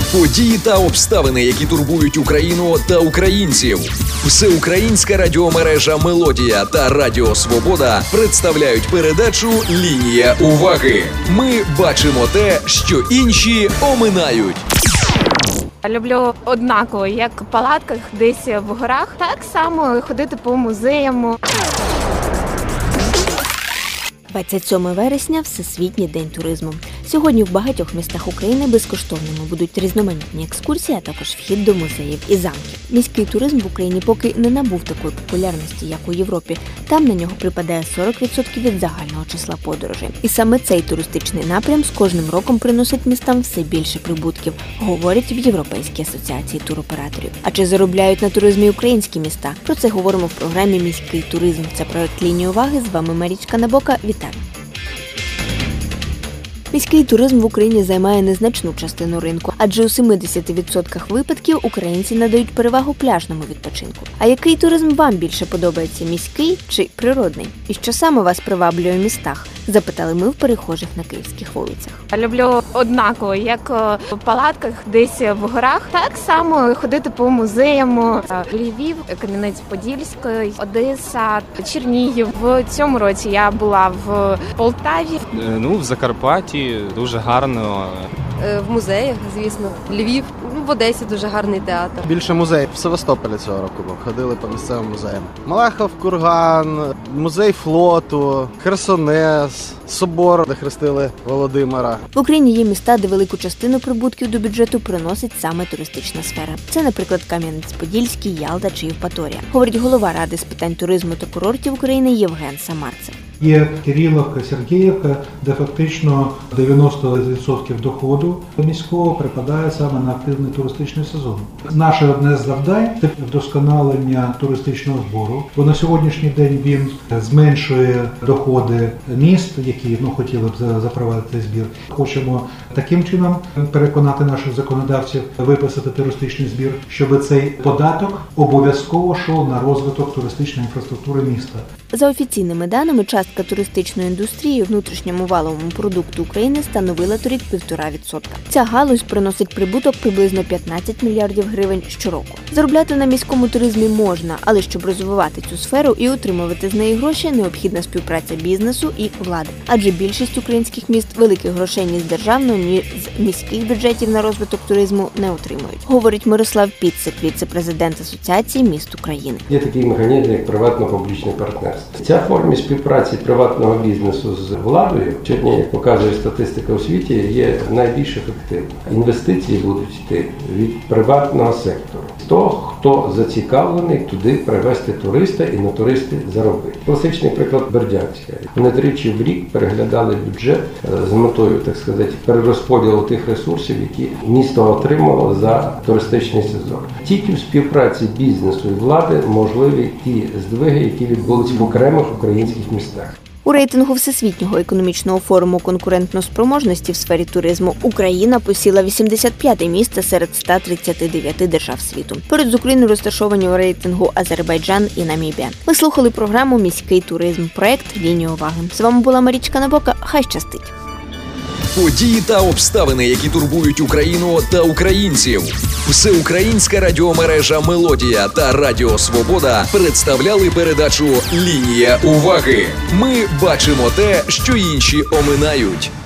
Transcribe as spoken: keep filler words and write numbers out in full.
Події та обставини, які турбують Україну та українців. Всеукраїнська радіомережа «Мелодія» та Радіо Свобода представляють передачу «Лінія уваги». Ми бачимо те, що інші оминають. Люблю однаково, як в палатках десь в горах, так само ходити по музеям. двадцять сьомого вересня – Всесвітній день туризму. Сьогодні в багатьох містах України безкоштовними будуть різноманітні екскурсії, а також вхід до музеїв і замків. Міський туризм в Україні поки не набув такої популярності, як у Європі. Там на нього припадає сорок відсотків від загального числа подорожей. І саме цей туристичний напрям з кожним роком приносить містам все більше прибутків, говорять в Європейській асоціації туроператорів. А чи заробляють на туризмі українські міста? Про це говоримо в програмі «Міський туризм». Це проект «Лінія уваги». З вами Марічка Набока. Вітаю! Міський туризм в Україні займає незначну частину ринку, адже у сімдесят відсотків випадків українці надають перевагу пляжному відпочинку. А який туризм вам більше подобається – міський чи природний? І що саме вас приваблює в містах? Запитали ми в перехожих на київських вулицях. Люблю однаково, як в палатках десь в горах, так само ходити по музеям. Львів, Кам'янець-Подільський, Одеса, Чернігів. В цьому році я була в Полтаві. Ну, в Закарпатті дуже гарно. В музеях, звісно. Львів, ну, в Одесі дуже гарний театр. Більше музеїв в Севастополі цього року був. Ходили по місцевим музеям. Малахов, Курган, музей флоту, Херсонес, собор, де хрестили Володимира. В Україні є міста, де велику частину прибутків до бюджету приносить саме туристична сфера. Це, наприклад, Кам'янець-Подільський, Ялта чи Євпаторія. Говорить голова Ради з питань туризму та курортів України Євген Самарцев. Є Кирилівка, Сергіївка, де фактично дев'яносто відсотків доходу міського припадає саме на активний туристичний сезон. Наше одне з завдань – це вдосконалення туристичного збору, бо на сьогоднішній день він зменшує доходи міст, які ну, хотіли б запровадити збір. Хочемо таким чином переконати наших законодавців виписати туристичний збір, щоб цей податок обов'язково йшов на розвиток туристичної інфраструктури міста. За офіційними даними, частка туристичної індустрії у внутрішньому валовому продукту України становила торік півтора відсотка. Ця галузь приносить прибуток приблизно п'ятнадцять мільярдів гривень щороку. Заробляти на міському туризмі можна, але щоб розвивати цю сферу і отримувати з неї гроші, необхідна співпраця бізнесу і влади. Адже більшість українських міст великих грошей ні з державного, ні з міських бюджетів на розвиток туризму не отримують. Говорить Мирослав Піцик, віце-президент Асоціації міст України. Є такий механізм, як приватно-публічне партнерство. Ця форма співпраці приватного бізнесу з владою, сьогодні, як показує статистика у світі, є найбільш ефективною. Інвестиції будуть йти від приватного сектору. Того, хто зацікавлений туди привезти туриста і на туристи заробити. Класичний приклад Бердянська. Вони тричі в рік переглядали бюджет з метою, так сказати, перерозподілу тих ресурсів, які місто отримало за туристичний сезон. Тільки в співпраці бізнесу і влади можливі ті здвиги, які відбулись в окремих українських містах. У рейтингу Всесвітнього економічного форуму конкурентноспроможності в сфері туризму Україна посіла вісімдесят п'яте місце серед ста тридцяти дев'яти держав світу. Поряд з Україною розташовані у рейтингу Азербайджан і Намібія. Ви слухали програму «Міський туризм», проект «Лінія уваги». З вами була Марічка Набока. Хай щастить! Події та обставини, які турбують Україну та українців. Всеукраїнська радіомережа «Мелодія» та Радіо Свобода представляли передачу «Лінія уваги». Ми бачимо те, що інші оминають.